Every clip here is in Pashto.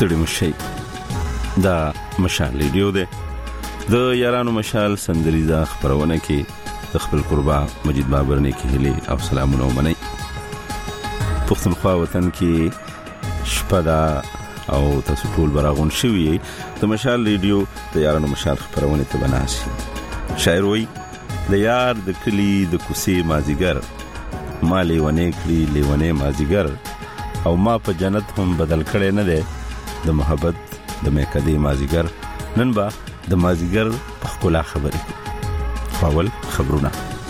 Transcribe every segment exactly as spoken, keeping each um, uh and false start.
ستړي مشي دا مشال ریډیو ده د یارانو مشال سندریزه خبرونه کې د خپل قربا مجید بابر نه کې هلي او سلامونه ومني پښتونخوا وطن کې شپدا او تاسو ټول براغون شوی د مشال ریډیو د یارانو مشال خبرونه ته بناسي شاعر وای د یار د کلی د کوسي مازیګر مالې ونه کلی لیونه مازیګر او ما په جنت هم بدل کړي نه ده د محبت د میکدي مازیګر نن با د مازیګر په خلا خبرې اول خبرونه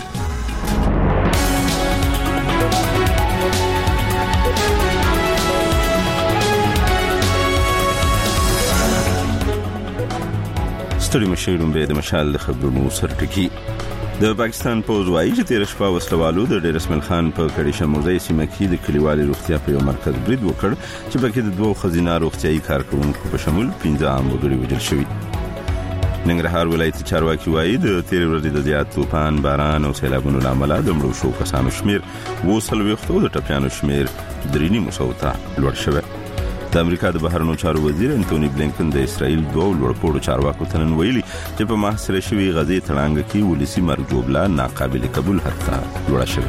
ستړي مشیرون به د مشال د خبرونو سرټکی د پاکستان پوز وایي چې تیر شپه وسلوالو د ډیر اسماعیل خان په کړي شموزي سیمه کې د کلیوالي روغتیا په یو مرکز برید وکړ چې پکې د دوه خزینه روغتيایي کارکونکو په شمول پنځه عام وګړي وژل شوي. ننګرهار ولایت چارواکي وایي د تیر ورځې د زیات طوفان باران او سیلابونو لامل د مړو شو کسانو شمیر وسلويختو د ټپيانو شمیر درې نیمه سو ته لوړ شوی. د امریکا د بهرنیو چارو وزیر انټونی بلینکن د اسرائیل دوه لوړپوړو چارواکو ته نن ویلي چې په محاصره شوی غزې تړانګ کې ولسی مرګ جوړه ناقابل قبول حتی لوړه شوی.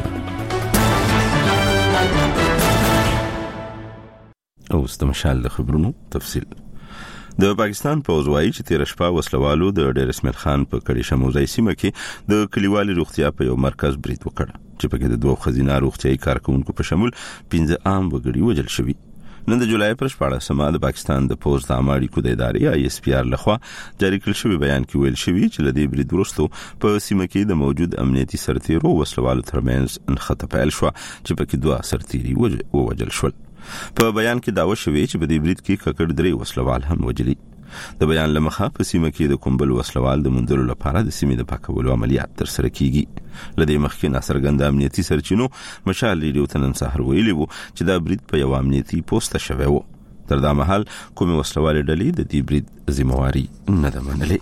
اوس د مشال د خبرونو تفصیل. د پاکستان پوز وایي چې تیر شپه وسلوالو د ډیر اسماعیل خان په کړي شموزي سیمه کې د کلیوالي روغتیا په یو مرکز برید وکړ چې پکې د دوه خزینه روغتيایي کارکونکو په شمول پنځه عام وګړي وژل شوي. نن د جولای پر شپږ سما د پاکستان د پوز د اماري کو د ادارې آی اس پی آر لخوا جاری کړل شوی بیان کې ویل شوی چې لدی برید وروسته په سیمه کې د موجود امنیتي سرتیرو وسلوالو ترمنځ انخته پیل شو چې پکې دوه سرتیري وژل شول. په بیان کې داوا شوی چې په دې برید کې ککړ درې وسلوال هم وژلي. د بیان لمخه په سیمه کې د کومبل وسلوال د مندلو لپاره د سیمې د پاکولو عملیات تر سره کیږي. لدې مخکې ناصرګند امنیتي سرچینو مشال ریډیو ته نن سحر ویلي وو چې دا برید په یو امنیتي پوسټ شوی وو. تر دا مهال کومې وسلوال ډلې د دې برید ذمہواری نه ده منلې.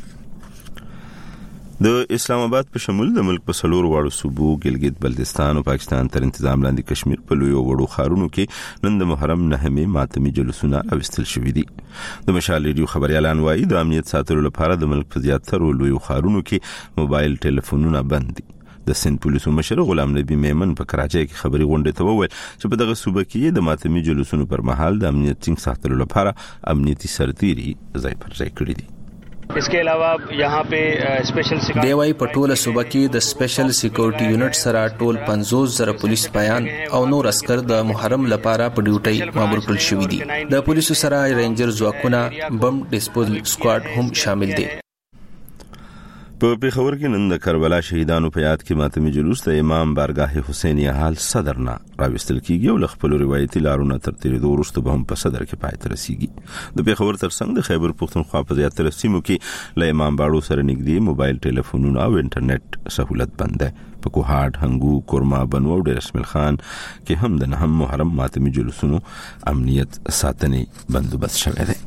د اسلام آباد په شمول د ملک په سلور واړو صوبو ګلګت بلتستان او پاکستان تر تنظیم لاندې کشمیر په لوی وړو خارونو کې نن د محرم نهمه ماتمي جلوسونه اوستل شوې دي. د مشال ریډیو خبريالان وایي د امنیت ساتلو لپاره د ملک په زیاتره لوی خارونو کې موبایل ټلیفونونه بند دي. د سند پولیسو مشر غلام نبی میمن په کراچۍ کې خبري غونډه ته وویل چې په دغه صوبه کې د ماتمي جلوسونو پر مهال د امنیت څنګه ساتلو لپاره امنیتي سرتيري ځای پر ځای کړی دي. इसके अलावा यहाँ पे स्पेशल دیوای پټوله صوبه کې د سپیشل سکیورټي یونټ سره ټول پنځوس زره پولیس بیان او نور عسكر د محرم لپاره په ډیوټي مامور کړل شوې دي. د پولیسو سره رینجر ځواکونه بم ډیسپوزل سکواډ هم شامل دي. په پیښور کې نن د کربلا شهیدانو په یاد کې ماتمي جلوس د امام بارگاه حسینی حال صدرنا راوستل کیږي او خپل روایتي لارونه تر تیرې دوه وروسته به هم په صدر کې پای ته رسیږي. د پیښور ترڅنګ د خیبر پښتونخوا په زیاتره سیمو کې له امام باړو سره نږدې موبایل ټلیفونونه او انټرنیټ سہولت بند ده. په کوهاټ هنګو کورما بنو او ډیر اسماعیل خان کې هم د نهم محرم ماتمي جلوسونو امنیت ساتنې بندوبست شوی دی.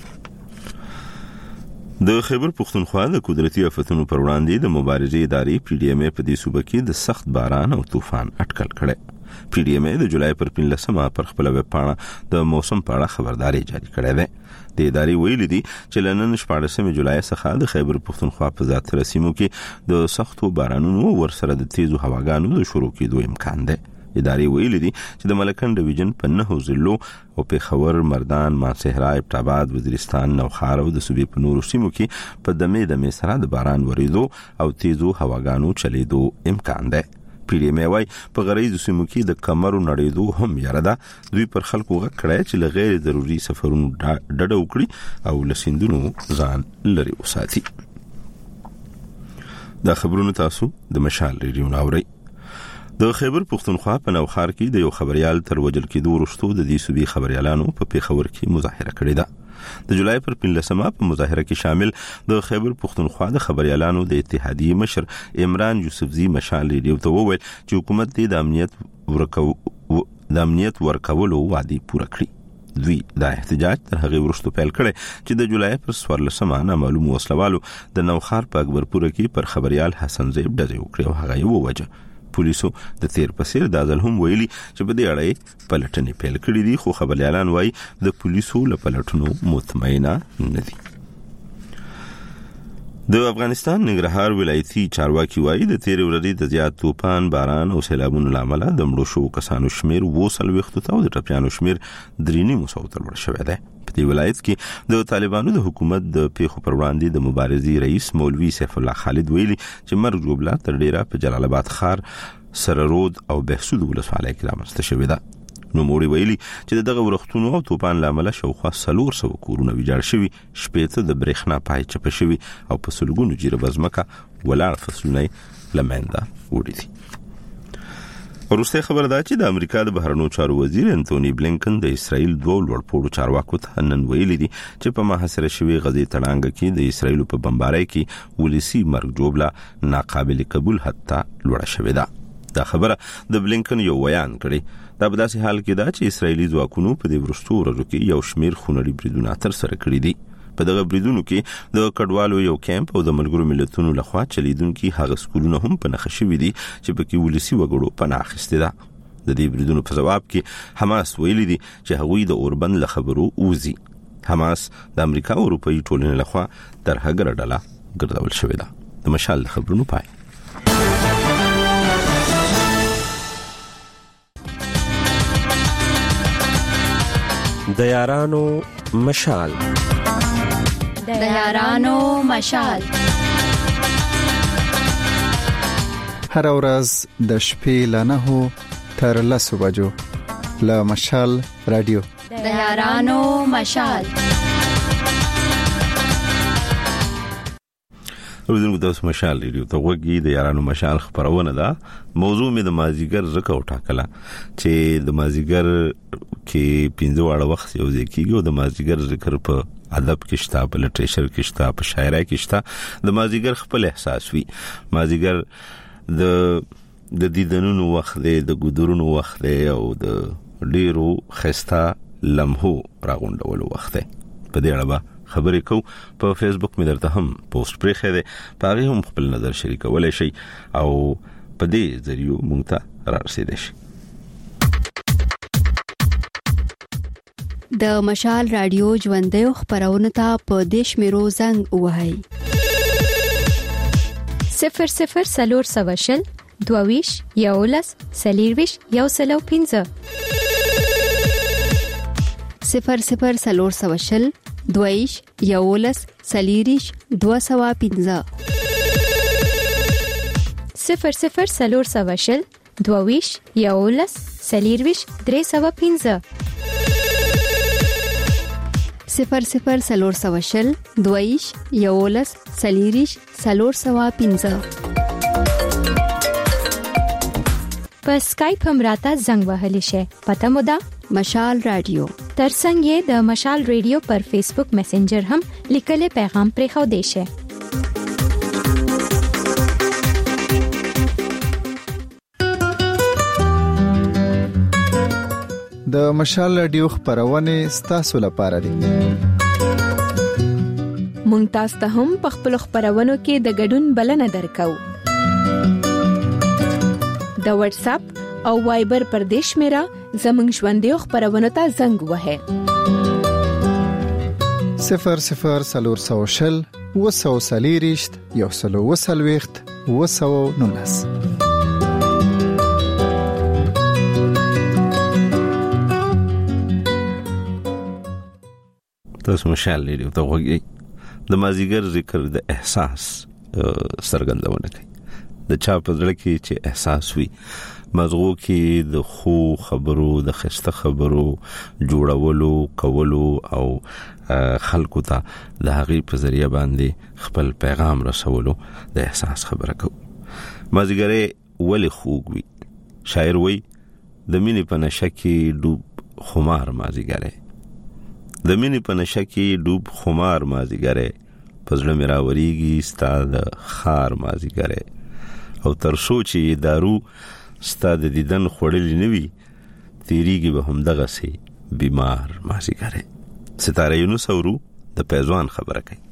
د خیبر پښتونخوا د قدرتي آفتونو پر وړاندې د مبارزې ادارې پی ډی ایم په دې صوبه کې د سخت باران او طوفان اټکل کړي. پی ډی ایم د جولای پر پنځلسمه پر خپل ویب پاڼه د موسم په اړه خبرداري جاری کړې ده. د ادارې ویلي دي چې لنن شپږمه جولای څخه د خیبر پښتونخوا په ذاتره سیمو کې د سختو بارانونو ورسره د تیزو هواګانو د شروع کېدو امکان ده. ادارې ویلي دي چې د ملکن ډیویژن په نهو ضلعو او پیښور، مردان، مانسهرا، ابټاباد، وزیرستان، نوخار او د صوبې په نورو سیمو کې په دمه دمه سره د باران ورېدو او تیزو هواګانو چلیدو امکان ده. پی ډی ایم وايي په غریزو سیمو کې د کمرو نړیدو هم یاره ده. دوی پر خلکو غږ کړی چې لغیر ضروري سفرونو ډډه وکړي او لسیندونو ځان لري وساتي. دا خبرونه تاسو د مشال ریډیو ناوړئ. د خیبر پښتونخوا په نوخار کې د یو خبريال تر وجل کېدو وروسته د دې صوبې خبريالانو په پیښور کې مظاهره کړې ده. د جولای پر پنځلسمه په مظاهره کې شامل د خیبر پښتونخوا د خبريالانو د اتحادیې مشر عمران یوسفزی مشال ریډیو ته وویل چې حکومت دې د امنیت ورکو د امنیت ورکولو وعده پوره کړي. دوی دا احتجاج تر هغه وروسته پیل کړي چې د جولای پر څوارلسمه معلوم وسلوالو د نوخار په اکبرپور کې پر خبريال حسن زیب ډزې وکړې او هغه یې ووجه. پولیسو د تیر پسیر د ځل هم ویلي چې په دې اړه پلټنې پیل کړې دي، خو خبريالان وايي د پولیسو له پلټنو مطمئنه نه دي. د افغانستان ننګرهار ولایتي چارواکي وايي د تیر ورځې د زیات طوفان، باران او سیلابونو لامل د مړو شو کسانو شمیر وصل وختو ته او د ټپيانو شمیر درې نیمو سو ته ورسېد شوی دی. په دې ولایت کې د طالبانو د حکومت د پیښو پر وړاندې د مبارزې رئیس مولوي سیف الله خالد ویلي چې مرګ جوړه تر ډیره په جلال آباد ښار، سره رود او بهسود ولسوالۍ کې رامنځته شوې ده. نو موري ویلي چې دغه ورښتونو او طوفان لامل شاوخوا څلور سوه کورونه ویجاړ شوي، شپېته د برېښنا پای چپه شوي او په سلګونو جریبه ځمکه ولاړ فصلونه له منځه وړي دي. وروسته خبر ده چې د امریکا د بهرنیو چارو وزیر انټونی بلینکن د اسرایل دوه لوړپوړو چارواکو ته نن ویلي دي چې په محاصره شوی غزې تړانګه کې د اسرایل په بمبارۍ کې ولسی مرګ جوړه ناقابل قبول حتی لوړه شوې ده. دا خبره د بلینکن یو بیان کړي. دا په داسې حال کې ده چې اسرایلی ځواکونو په دې وروستو ورځو کې یو شمیر خونړي بریدونه تر سره کړي دي. په دغه بریدونو کې د کډوالو یو کیمپ او د ملګرو ملتونو لخوا چلیدونکو هغه سکولونه هم په نښه شوي دي چې پکې ولسی وګړو پناه اخیستې ده. د دې بریدونو په جواب کې حماس ویلي دي چې هغوی د اوربند له خبرو اوزي. حماس د امریکا او اروپאי ټولنې لخوا تر هغه ډله ګرځول شوې ده. د مشال خبرونو پای. د یارانو مشال د یارانو مشال هر ورځ د شپې له نهو تر لسو بجو له مشال رادیو د یارانو مشال. ورځو د مشال رادیو ته وګورئ. د یارانو مشال خبرونه ده. موضوع می د مازیګر زکه وټاکله چې د مازیګر کې پنځه واړه وخت یو ځکیږي او د مازیګر ذکر په ادب کې شته، په لټریچر کې شته، په شاعرۍ کې شته. د مازیګر خپل احساس وي. مازیګر د د دیدنونو وخت دی، د ګودرونو وخت دی او د ډیرو خسته لمحو راغونډولو وخت دی. په دې اړه خبرې کو. په فیسبوک مې درته هم پوسټ پرې خېده، په هغه هم خپل نظر شریکولای شي او په دې ذریعہ مونږ ته رارسېدای شي. د مشال رادیو ژوندۍ خبرونه ته په دیش میرو زنګ وهاي صفر صفر سلور سواشل دوویش یولس سلیرویش یو سلو پینزه صفر صفر سلور سواشل دوویش یولس سلیریش دو سوا پینزه صفر صفر سلور سواشل دوویش یولس سلیرویش درې سوا پینزه صفر صفر سلور سواشل دویش یولس سلیریش سلور سوا پینزه. په سکایپ هم راته زنګ وهلی شي. پته مو ده مشال رادیو. ترڅنګ یې د مشال رادیو پر فیسبوک میسنجر هم لیکل پیغام پرې خو دی شي. د مشال رادیو خبرونه ستاسو لپاره دي. مونږ تاسو ته هم په خپل خبرونو کې د ګډون بلنه درکو. د واتس اپ او وایبر پر دیش میرا زمنګ ژوندۍ خبرونه ته زنګ وهه صفر صفر سلور سوشل وسو سلیریشت یو سلو وسلويخت وسو نونس. تاسو مشال لري ته وګورئ. د مازیګر ذکر د احساس سرګندونه کوي. د چا په ځل کې چې احساس وي، مزغو کې د خو خبرو، د خسته خبرو جوړولو کولو او خلکو ته د هغې په ذریعہ باندې خپل پیغام رسولو د احساس خبره کوي. مازیګر ولې خوږ وي؟ شاعر وایي د مینې په نشه کې ډوب خمار مازیګر، د مینې په نشه کې ډوب خمار مازیګر، پزړه مې راورېږي ستا د خار مازیګر، او تر څو چې دارو ستا د دیدن خوړلې نه وي تیریږي به همدغسې بیمار مازیګر. ستاره یونس اورو د پیزوان خبره کوي.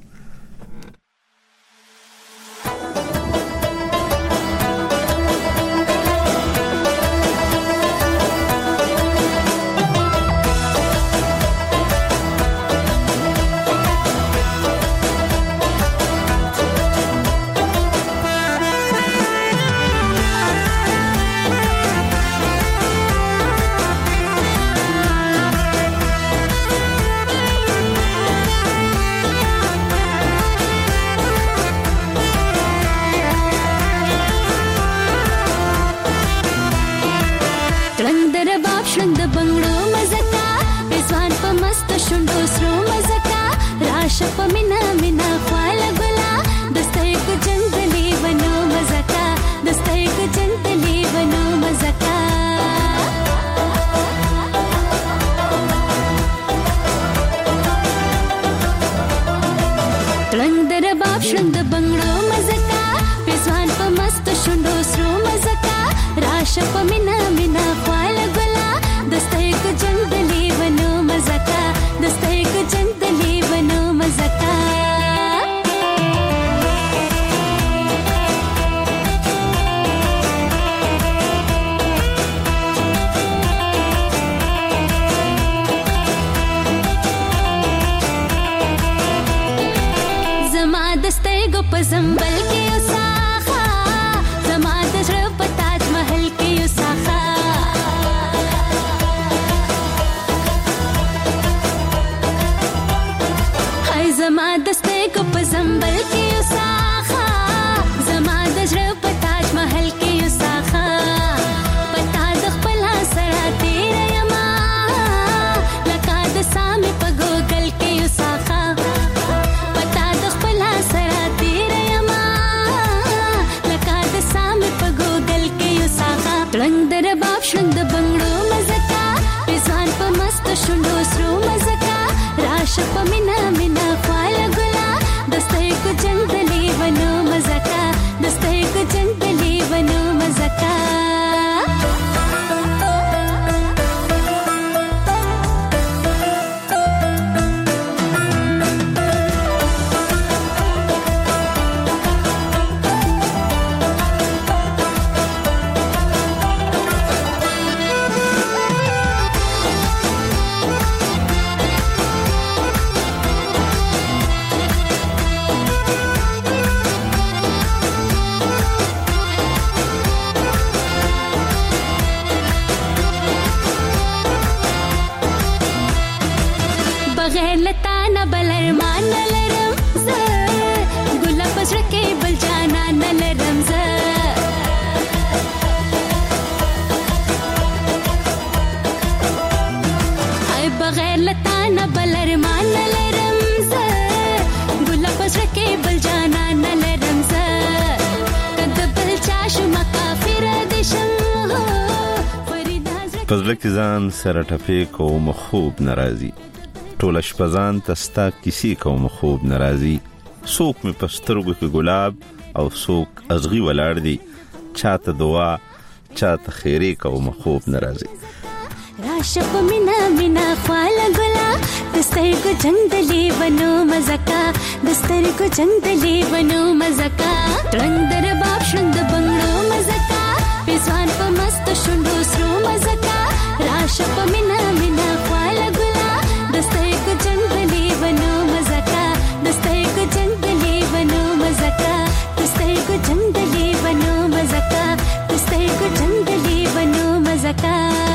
رباب شرنګ د بنگړو مزکا پېزوان په مست شوندو سرو مزکا راشه په مینا مینا خپل ګلا دستای کو جندلی ونو مزکا دستای کو جندلی ونو مزکا په زنبل کې وساخه زما د زړه په تاج محل کې وساخه هاي زما د سترګو په زنبل کې وساخه زما د زړه په تاج محل کې وساخه پتا د خپل سره تیر یما لکه د سامي په ګوګل کې وساخه پتا د خپل سره رنگ در باب شند بنگړو مزکا پېزان په مست شوندو سرو مزکا راشه په مینا مینا خپل ګلا دستای کو جندلی ونو مزکا دستای کو جندلی ونو مزکا بغیر لتا نه بل ارمان نه لرم زه ګل پسر کې بل جانا نه لرم زه ay بغیر لتا نه بل ارمان نه لرم زه ګل پسر کې بل جانا نه لرم زه کد بل چا شم کافر دې شم فرید حضرت پزړه کې ځان سره ټپې کوم خوب ناراضي ټول شپزان تستا کسی کوم خوب ناراضي سوق می پسترګو کې ګلاب او سوق ازغي ولاړ دي چاته دعا چاته خیره کوم خوب ناراضي راشه په مینا مینا خپل ګلا دسترګو جندلی ونو مزکا دسترګو جندلی ونو مزکا رنگ در باب شند بنگړو مزکا پېزوان په مست شوندو سرو مزکا راشه په مینا مینا خپل ګلا دسترګو جندلی ونو مزکا دسترګو جندلی ونو مزکا دسترګو جندلی ونو مزکا دسترګو جندلی ونو مزکا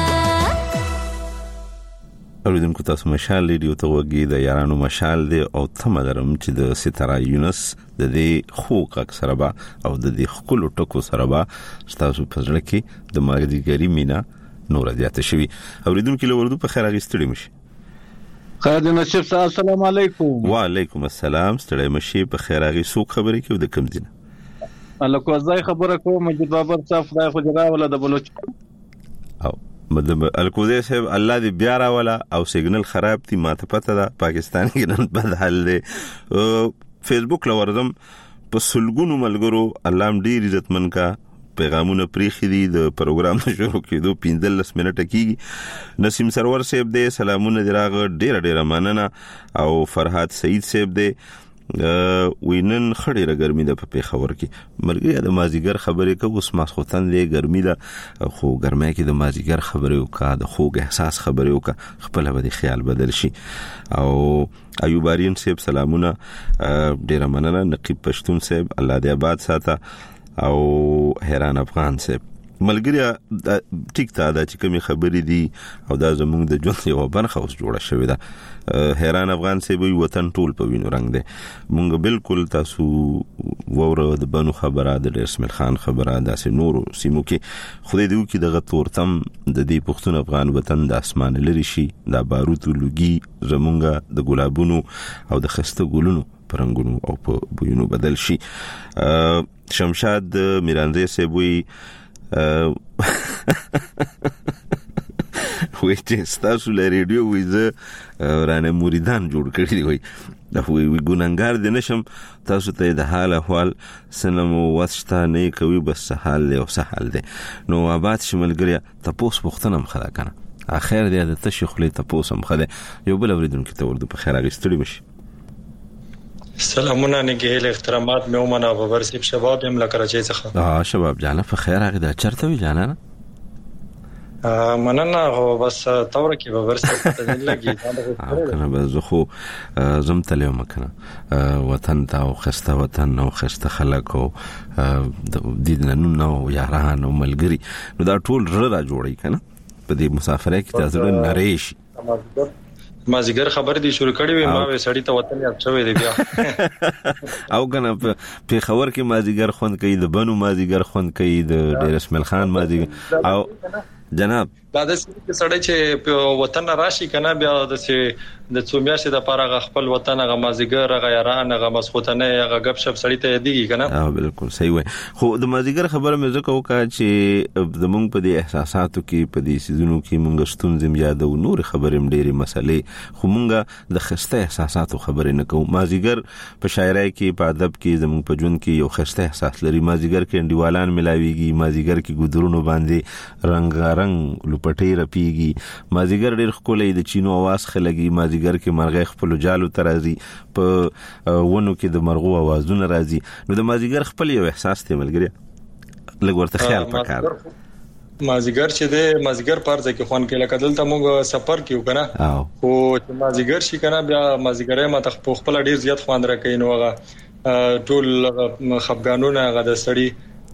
اوریدونکو تاسو مشال ریډیو ته وګورئ د یارانو مشال دی او تم درم چې د ستاره یونس د دې خوق اکثر با او د دې خپل ټکو سره با تاسو په ځل کې د ماګدیګری مینا نور زیاته شوی اوریدونکو له ورته په خیر اغستړي مشي خیر نصیب صاحب السلام علیکم وعلیکم السلام ستړي مشي په خیر اغي سو خبرې کې د کم دینه الله کو ځای خبره کوم مجید بابر صاحب خدای خو جرا ولا د بلوچ او مدام الکوزه صاحب الله دې بیا را ولا او سیګنل خراب دي ماته پته ده پاکستان کې نن بد حل دی فیسبوک لوردم په سلګونو ملګرو الله دې عزتمن کا پیغامونه پریخي دي د پروګرام شروع کېدو پنځلس منټه کېږي نسیم سرور صاحب دې سلامونه دراغه ډېر ډېر مننه او فرحات سعید صاحب دې وینن خړې را ګرمي ده په پیښور کې مرګي د مازیګر خبرې کو اوس ما خوتن لې ګرمي ده خو ګرمه کې د مازیګر خبرې وکا د خوګ احساس خبرې وکا خپل به خیال بدل شي او ایوبارین صاحب سلامونه ډېر مننه نقیب پښتون صاحب الله دې آباد ساته او حیران افغان صاحب ملګری ټیک تا دا چې کومي خبرې دي او دا زموږ د ژوند یو برخه اوس جوړه شوې ده حیران افغان صاحب وي وطن ټول په وینو رنگ ده مونږ بالکل تاسو ووره د بنو خبره د رسمل خان خبره داسې نورو سیمو کې خدای دې وکړي دغه تورتم د دې پښتون افغان وطن د اسمان لري شي د باروت لوګي زمونږ د ګلابونو او د خسته ګلونو پرنګونو او په بوینو بدل شي شمشاد میرانزه صاحب وي وای چې تاسو له ریډیو ویزه رانه مریدان جوړ کړی دی وای د وی ګوننګار دي نشم تاسو ته د حال احوال سنم واسطه نه کوي بس حال له وسحل دي نو آباد شملګریا تاسو پوښتنه مخه کنه اخر دې د تشخلي تاسو مخه یو بل اوریدونکو ته ورته په خیر اغستړي مشي. سلامونه نګهل احترامات مې ومنه په ورسې شباب هم لکراچي څخه. اه شباب جانه په خیر هغه د چرته وی جانه نه مننه هو بس تور کې په ورسې پته نه لګي کنه به زه خو زم تلو مکنه وطن ته او خسته وطن او خسته خلک او د دې نن نو یاران او ملګری نو دا ټول را جوړی کنه په دې مسافرۍ کې تاسو نریش ما زیګر خبر دي شروع کړی وي ما وې سړی ته وطن یاد شوی دی بیا او کنه په خبر کې ما زیګر خوند کوي د بنو ما زیګر خوند کوي د ډیر اسماعیل خان ما زیګر او جناب دا د سړی چې وطن راشي کنه بیا د د څومیاشي د پاره خپل وطن غ مازیګر غ یاران غ مسخوتنه غ غب شپ سړی ته دیږي کنه. اه بالکل صحیح وای خو د مازیګر خبره مې زکه وکړه چې زمونږ په دې احساساتو کې په دې سيزونو کې مونږ ستونزې یادو نور خبرې ډېری مسلې خو مونږ د خسته احساساتو خبرې نه کوو. مازیګر په شاعرۍ کې په ادب کې زمونږ په ژوند کې یو خسته احساس لري. مازیګر کې انډیوالان ملاويږي مازیګر کې ګودرونو باندې رنگارنګ لپټې رپیږي مازیګر ډېر خولې د چینو आवाज خلګي مازیګر کې مرغې خپل جالو ترازي په ونو کې د مرغو आवाजونه راځي نو د مازیګر خپل یو احساس ته ملګری لګ ورته خیال پکار مازیګر چې د مازیګر پارځه کې خون کې لکه دلته موږ سفر کیو کنه خو چې مازیګر شي کنه بیا مازیګرې ما ته خپل ډیر زیات خوان راکې نو هغه ټول خفګانونه هغه د سړی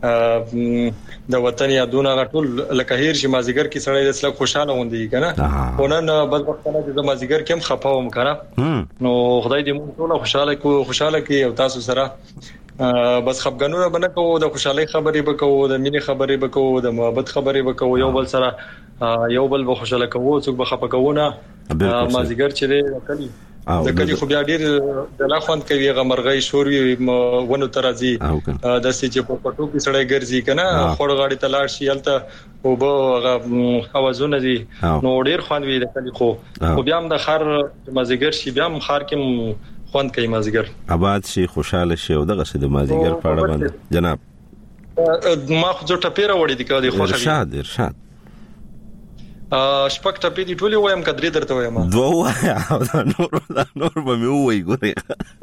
د وطن یادونه غټول لکه هیر شي مازیګر کې سړی د سلک خوشاله وندي کنه ونن بل وخت نه د مازیګر کې هم خپاوم کنه نو خدای دې موږ ټول خوشاله کو خوشاله کې او تاسو سره بس خفګانونه بنه کوو د خوشحالي خبرې وکړو د مینې خبرې وکړو د محبت خبرې وکړو یو بل سره یو بل به خوشاله کوو څوک به خپګونه مازیګر چې کلی د کلی خو بیا ډیر د لاخوند کوي غمرغي شور وي ونو ترازي د سې چې په پټو کې سړی ګرځي کنه خور غاړي تلاړ شي الته او به اوازونه دي نو ډیر خوان وي د کلی خو خو بیا هم د خار مازیګر شي بیا هم خار کې خوان کوي مازیګر آباد شي خوشاله شي او دغه څه د مازیګر په اړه باندې جناب ما خو جو ټپیره وړي دي کړي خو ارشاد ارشاد شپږ ټپې دي ټولې وایم کدرې درته وایم دوه وایا دا نور دا نور به مې وای ګورې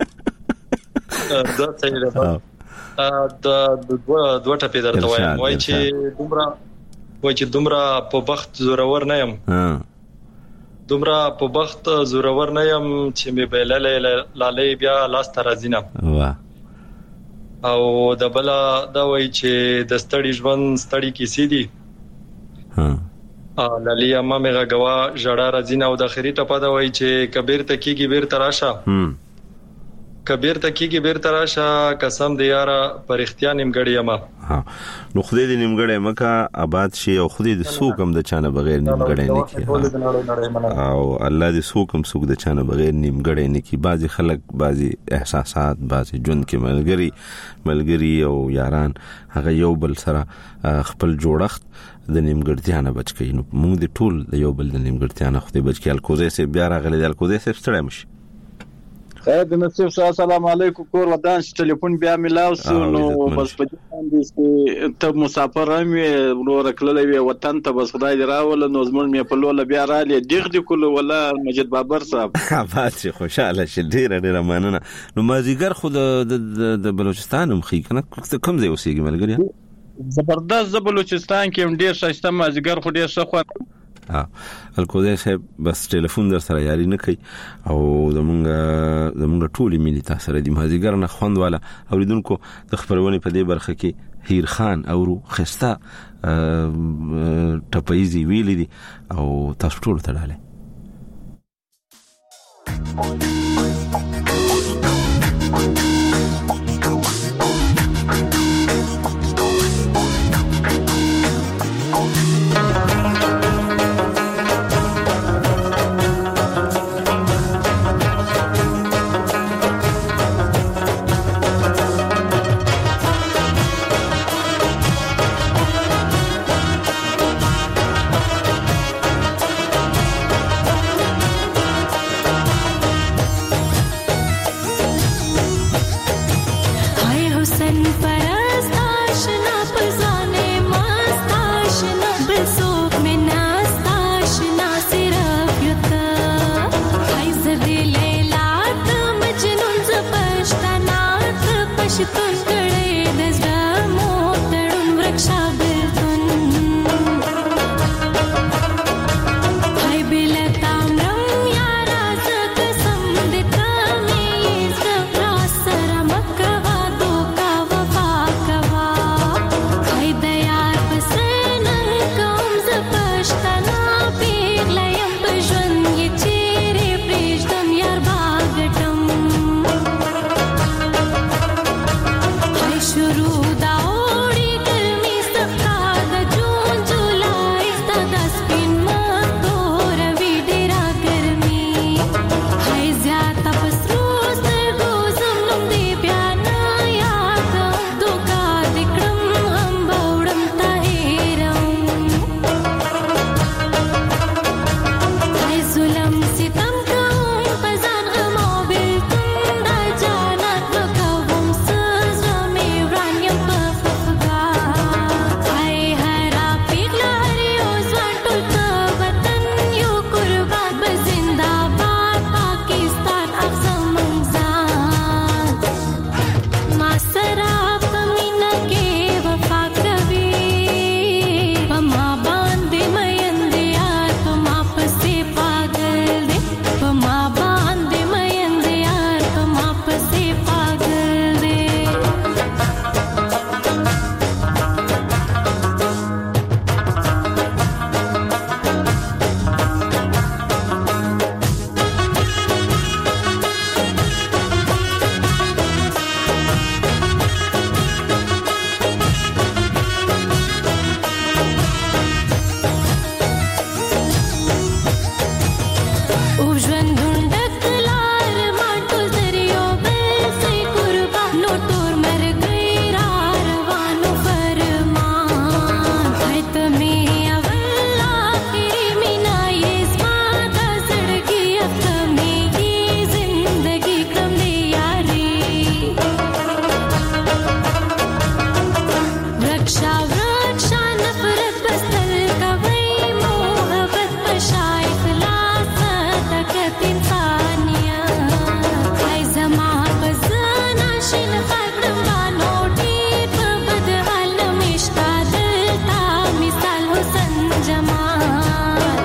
دا څنګه ده دا دوه دوه ټپې درته وایم وای چې دومره وای چې دومره په بخت زورور نه يم دومره په بخت زورور نه يم چې مې بللې لالې بیا لاس ترازینه واه او د بلا دا وای چې د ستړي ژوند ستړي کیسې دي ها لالي اما مې غوا جړه راځي نو د اخري ټپه دا وای چې کبیر تکیږي بیر تراشه کبیر تکیږي بیر تراشه قسم دی یاره پر اختیار نیمګړی ما ها نو خدای دې نیمګړی مکه آباد شي او خدای دې سوکم د چانه بغیر نیمګړی نه کی او الله دې سوکم سوک د چانه بغیر نیمګړی نه کی بعضی خلک بعضی احساسات بعضی جون کې ملګری ملګری او یاران هغه یو بل سره خپل جوړښت د نیمګړتیا نه بچ کین موږ د ټول د یو بل د نیمګړتیا نه خو بچ کېل کوزه سه بیا راغلی د کوزه سه ستړی مش خیر د نصیب صاحب السلام علیکم کور ودان چې ټلیفون بیا ملاو سو نو بس په دې باندې ته مسافر هم ورور کړلې وي وطن ته بس خدای دې راول نو زمون مې په لول بیا را لې دیغ دې کول ولا مجید بابر صاحب باسي خوشاله شه ډیر ډیر مننه نو مازیګر خو د بلوچستان مخې کنه کوم ځای اوسېږي ملګری زبردست د بلوچستان کې ډیر شایسته مازیګر خو ډیر ښه خو ها الکوزه صاحب بس ټلیفون در سره یاري نه کوي او زمونږ زمونږ ټولې ملي تاسو سره د مازیګر نه خوند والا اوریدونکو د خبرونه په دې برخه کې هیر خان او خستا ټپایزي ویلې دي او تاسو ټول تړاله वतन परस्त आशना पजाने मस्त आशना बसोक में नास्त आशना सिर्फ युता हाइज दिले लात मजनून जपश्ता नात पशतुन कड़े दजरा मोतड़ुन वृक्षा बिल्तुन हाय बिलताम रम यारा जग समदिता में जबरा सरमकवा दो का वफा कवा हाय दयार पसनन कौम जपश्तना पेगलयम बजन ये चेरे प्रेजदम यार बागटम हाय शुरू दाओड़ी कलमी सफाद जून जुलाई दस पिन मतो रवि डेरा गर्मी हाय ज्यादा पसरूस गोजम नुम दे प्याना याद दोका दिक्रम हम बौड़म ताहेरम हाय जुलम सितम कौम पजान गमो बिल्तुन दा जानत बकवम सजा में रानियम पफगा हाय हरा पिघला हरियो स्वाटुल का वतन यो कुर्बान बजिंदाबाद पाकिस्तान अफजल मंजान मासरा पमीना के वफा कभी पमा बांधे मयंदे यार पमा पसे पागल दे पमा बांधे मयंदे यार पमा पसे पागल दे उजवन ढूंढत लार माटो दरियो बेल से कुर्बा नो तोर मर गई रारवानो फरमान हाय तमें अवल्ला तेरी मीना ये स्मादा सड़गी अब तमें ये जिंदगी क्रम दे यारी रक्षा वृक्षा नफरत बस्तल कवई मोहब्बत पशाय खलास तकत इंसानिया हाय जमा बजना शिन खत्म बानो टीप बदहाल मिश्ता दिलता मिसाल हुसन जमाल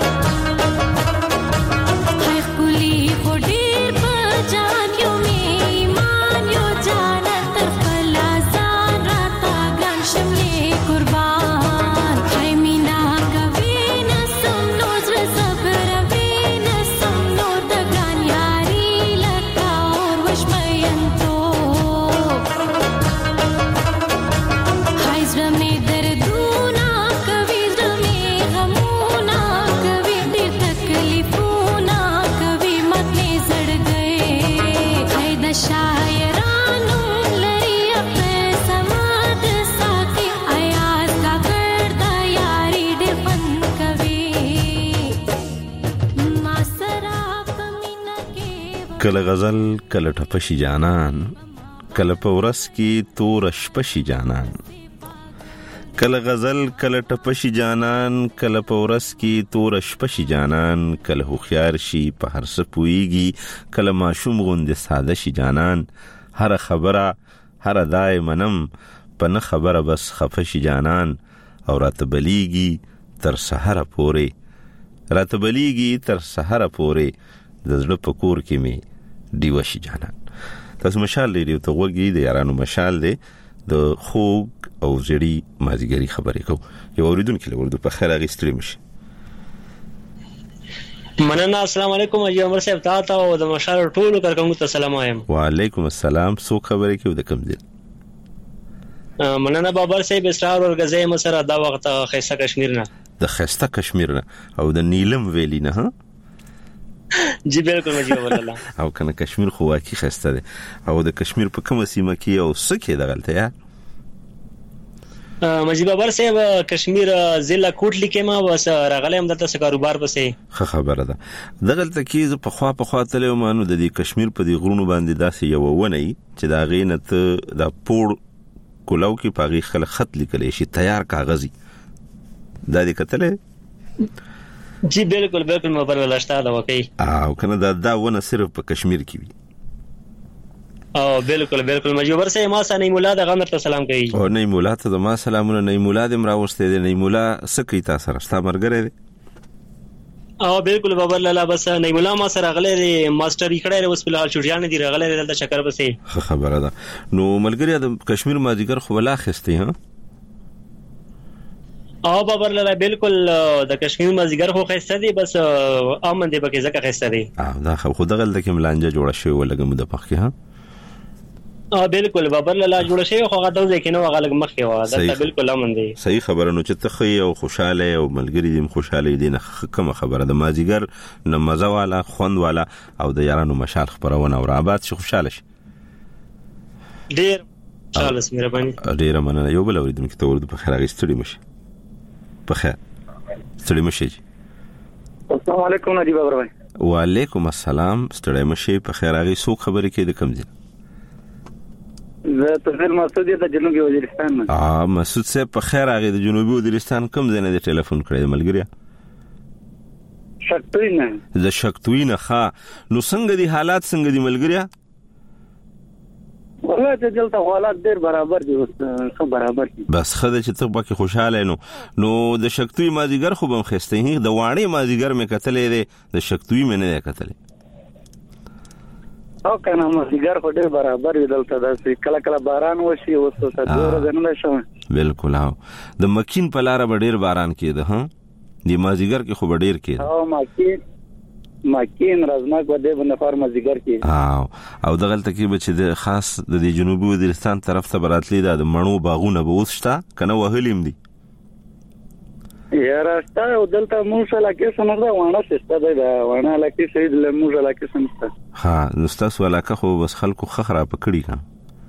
हाय कुली खुडीर बजान यो में ईमान यो जानत तरफला जान राता गान शिमले कुर्बान हाय मीना कवी न सुनो जबर वी न सुनो दगान यारी लता और वशमयन तो हाय जमे दर्दूना कभी जमे गमूना कभी दिल तकलीफूना कभी मत में जड़ गए हाय दशायरानू लरी अपने समाद साथी आयाज का करता यारी डिफन कभी मासरा पमीना के کله غزل کله ټپشي جانان کله پورس کی تور شپشي جانان کله غزل کله ټپشي جانان کله پورس کی تور شپشي جانان کله خوخيار شي په هر څه پويږي کله ماشوم غوند ساده شي جانان هر خبره هر دای منم په نه خبره بس خفشي جانان او راتبليږي تر سحر پورې راتبليږي تر سحر پورې د زړه په کور کې می دیوشي جانان تاسو مشال لري ته وګي د یارانو مشال دی د خوګ او زړی مازیګری خبرې کو یو اوریدونکو له ورته په خیر اغستری مشي مننه. السلام علیکم اجي عمر صاحب تاسو او د مشال ټولو کارکونکو ته سلام وایم. وعلیکم السلام. سو خبرې کو د کوم دي؟ مننه بابر صاحب اسرار اور غزه مسره دا وخت خيسته کشمیر نه د خيسته کشمیر نه او د نیلم ویلی نه ها جی بالکل مجي والله او کنه کشمیر خو واقعي خسته ده او د کشمیر په کومه سیمه کې او سکه د غلطه یا مجيب بابر صاحب کشمیر ضلع کوټلی کې ما بس راغلی هم دلته کاروبار پسې ښه خبره ده. دغه تکیز په خوا په خوا تلو مانو د دې کشمیر په دې غرونو باندې داسې یو ونه چې دا غینت د پور کولو کې پاغي خل خط لیکل شي تیار کاغذي دا دې کتلې؟ جی بالکل بالکل ما پر ولاشته دا واقعي او کنه دا دا ونه صرف په کشمیر کې وي. او بالکل بالکل مجبور سه ما سه نیم مولا د غمر ته سلام کوي. او نیم مولا ته د ما سلامونه. نیم مولا د مراوسته دی. نیم مولا سکی تاسو سره ستا مرګره دی. او بالکل بابا لاله بس نیم مولا ما سره غلې دی ماستر یې کړی اوس په حال چټیان دی غلې دلته شکر بسې خبره ده. نو ملګری د کشمیر مازیګر خو ولا خسته ها او بابا لاله بالکل د کشمیر مازیګر خو خسته دی بس امن دی بکه زکه خسته دی. اه دا خو خدای غل د کوم لانجه جوړه شوی ولګم د پخ ها اه بالکل بابر لاله جوړ شي خو غدا ځکه نو غلګ مخ یو دا بالکل امن دی. صحیح خبره نو چې ته یو خوشاله او ملګری دې خوشاله دي نه کوم خبره د مازیګر نه مزه والا خوند والا او د یارانو مشال خبرونه او آباد شي خوشاله شي ډیر خوشاله سم مهرباني ډیر مننه. یو بل اوریدم کې ته ورته په خیر غستړي مشي په خیر ستړي مشي. السلام علیکم نجیب بابر بھائی. وعلیکم السلام ستړي مشي په خیر غي سو خبرې کې د کم ځای زه توفیق مسعود د جنوبي وزیرستان نه. اه مسعود صاحب په خیر هغه د جنوبي وزیرستان کوم ځای نه د ټلیفون کړی ملګری؟ شکتوی نه. د شکتوی نه ښه. نو څنګه دي حالات څنګه دي ملګری؟ والله چې دلته حالات ډېر برابر دي اوس برابر دي. بس خدای چې ته پکې خوشاله نو نو د شکتوی مازیګر خو بم خسته هی د وانی مازیګر مې کتلې ده د شکتوی مې نه کتلې. او کنه مازیګر خو ډېر برابر دی دلته داسې کله کله باران وشي اوس څه دوه ورځې نه شو. بالکل ها د مکین په لار به ډېر باران کېده ها د مازیګر کې خو به ډېر کېده. او مکین مکین رازناک و دې بنفر مازیګر کې او او دغلته کې به چې د خاص د جنوبي وزیرستان طرف ته براتلی د مڼو باغونه به وستا کنه وهلیم دي یا راستا او دلته موږ لکه څنګه وانه سسته ده وانه لکه سید له موږ لکه څنګه ها نو تاسو علاقه خو بس خلکو خخره پکړی کا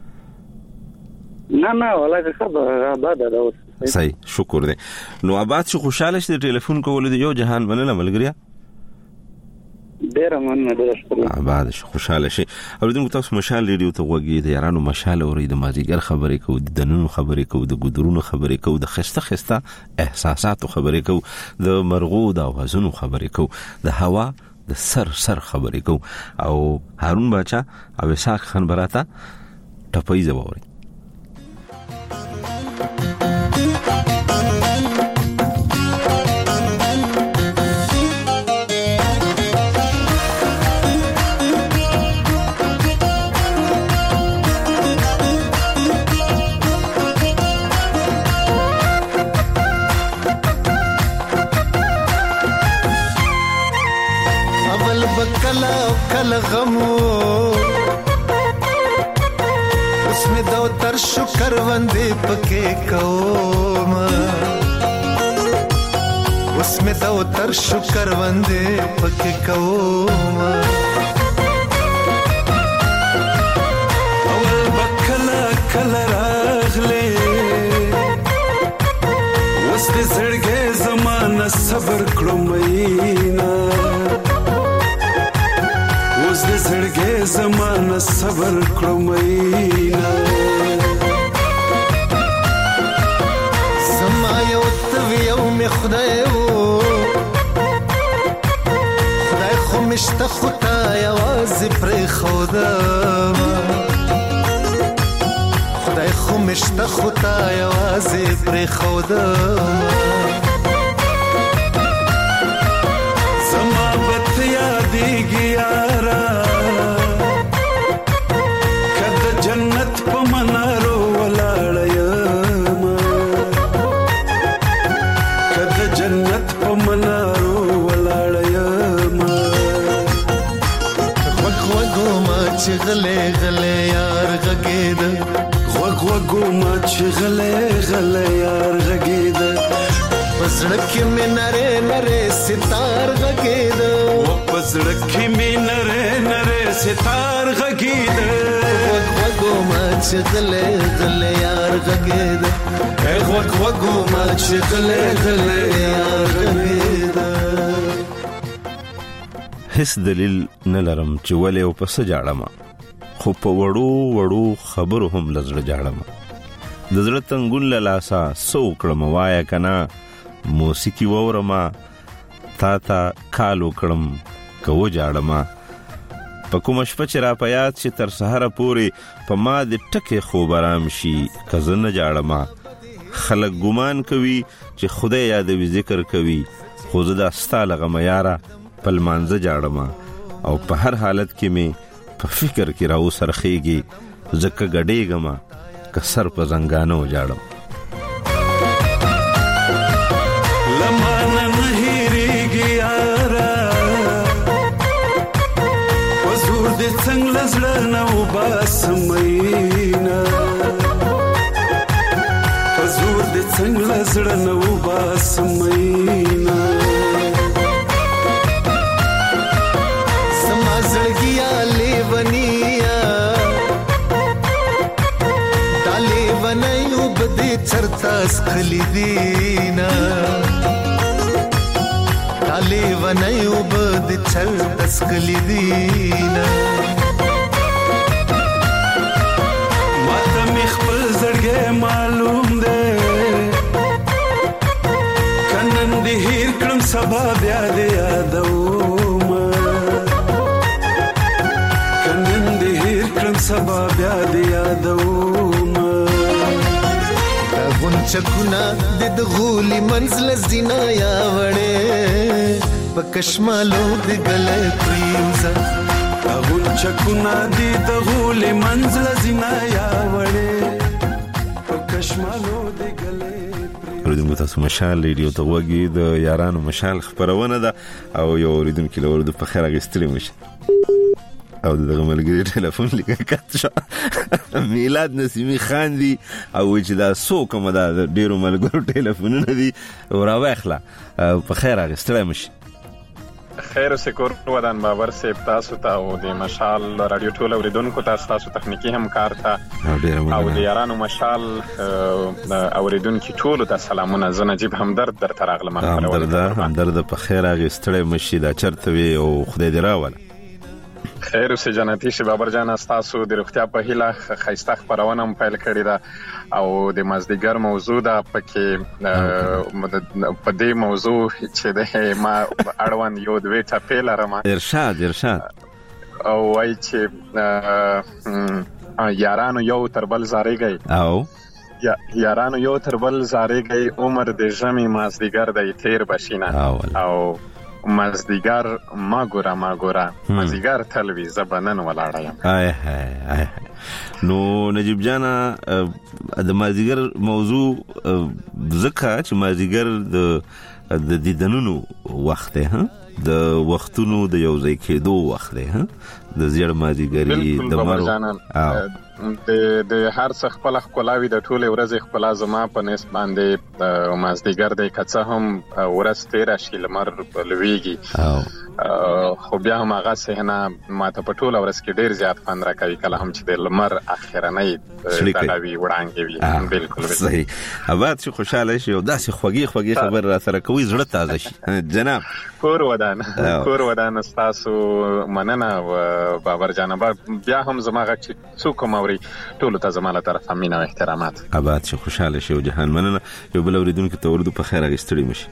نه نه ولا خبر آباد ده. صحیح شکر دی. نو آباد شو خوشاله شې ټلیفون کول دی یو جهان بننه ملګریا ډیر مننه ډیر شکر. آباد شو خوشاله شي. اوریدم تاسو مشال ریډیو ته وګورئ د یارانو مشال اوري د مازیګر خبرې کو د دنونو خبرې کو د ګودرونو خبرې کو د خسته خسته احساساتو خبرې کو د مرغو د اوازونو خبرې کو د هوا د سر سر خبرې کو او هارون باچا او اسحاق خان براته ټپي زووري. کل غمو اس میں دو تر شکر وندے پکے کوم اس میں دو تر شکر وندے پکے کوم اول بکلا کل راغلے اس دے زړګې زمانہ صبر کړو مینا اوس دې زړګې زمانہ صبر کړو مینا زما یو تو یو می خدای وو خدای خو مشته خدای आवाज پر خدا خدای خو مشته خدای आवाज پر خدا زما بت یادېږي یارا کله جنت په منارو ولاړ یم کله جنت په منارو ولاړ یم غوږ غوږو ما چې غلې غلې یار غږېد غوږ غوږو ما چې غلې غلې یار غږېد پسړک کې نره نره ستار غږېد پسړک کې نره نره ستار غږید وګ وګو ما چې غلې غلې یار غږید وګ وګو ما چې غلې غلې یار غږید. هیڅ دلیل نه لرم چې ولې او پس جاړم خو په وړو وړو خبرو هم لزړه جاړم د زړه تنګون له لاسه سو کړم وایا کنه موسیقي وورما تا تا کالو کړم کو جاړم په کوم شپه چې را پیات چې تر سحر پورې په ما د ټکه خوب آرام شي کزنه جاړم خلک ګمان کوي چې خدای یادوي ذکر کوي خو زه د استاله غم یاره په لمانځه جاړم او په هر حالت کې مې په فکر کې راو سرخېږي ځکه ګډېږم که سر په زنګانو جاړم. لمانه نه هېرېږي یاره په زور دې څنګه زړه نه وباسم مینه په زور دې څنګه زړه نه وباسم مینه سما زړګیا لیونیا دا لیونیو بده چرتا سخلی دینا دا لیونیو بده چرتا سخلی دینا ماته می خپل زړګی معلوم دی کنن دې هیر کړم سبا بیا دې یادوم کنن دې هیر کړم سبا بیا دې یادوم غونچکونه د غولي منزل زینا یا وړې په کشمالو د ګلې پریوزا غونچکونه د غولي منزل زینا یا وړې په کشمالو د ګلې اوریدونکو تاسو مشال ریډیو ته وګورئ د یارانو مشال خبرونه ده او یو اوریدونکو له ورته په خیر غستلی مشه او دغه ملګری ټلیفون لیکه کټ شو میلاد نسیمی خان دی او چې دا سو کوم دا ډیرو ملګرو ټلیفونونه دي او راوخلا په خیر غستلی مشه. خیر سکور ودان باور سیب تاسو ته او د مشال رادیو ټول اوریدونکو تاسو تاسو تخنیکی همکار ته او د یارانو مشال اوریدونکو ټول ته سلامونه. زه نجیب همدرد در تراغلم همدرد همدرد په خیر غستلی مشه دا چرته وی او خدای دې راول خیر اوسې جنتی شي بابر جان تاسو د روغتیا په هیله خیسته خبرونه هم پیل کړې ده او د مازدیګر موضوع ده پکې په دې موضوع چې ده ما اړوند یو دوه ټاپې لرم ارشاد ارشاد او وای چې یارانو یو تر بل زارېږي او یا یارانو یو تر بل زارېږي عمر د ژمي مازدیګر دی تیر بشینه او مازدیګر ما ګورا ما ګورا مازدیګر تلوي زبنن ولاړم. آی هاي آی نو نجیب جانا د مازدیګر موضوع ذکر چې مازدیګر د د دیدنونو وخت دی ها د وختونو د یو ځای کېدو وخت دی ها د زیړ مازدیګری د مرو د د هر څه خپل خپلاوي د ټوله ورځې خپل زما په نس باندې مازدیګر د کڅه هم ورځ تیر شي لمر لويږي خو بیا هم هغه سهنه ماته په ټوله ورځ کې ډیر زیات خوند راکوي کله هم چې د لمر اخرنۍ دغوي وړاندې وي. بالکل صحیح اباد شي خوشاله شي او داسې خوږی خوږی خبر را سره کوي زړه تازه شي. جناب کور ودان کور ودان تاسو مننه بابر جان بیا هم زما غږ چې څوک موري ټول ته زما له طرفه مینه او احترامات. اباد شي خوشاله شي او جهان مننه یو بل اوریدونکو ته ورته په خیر غستړي مشي.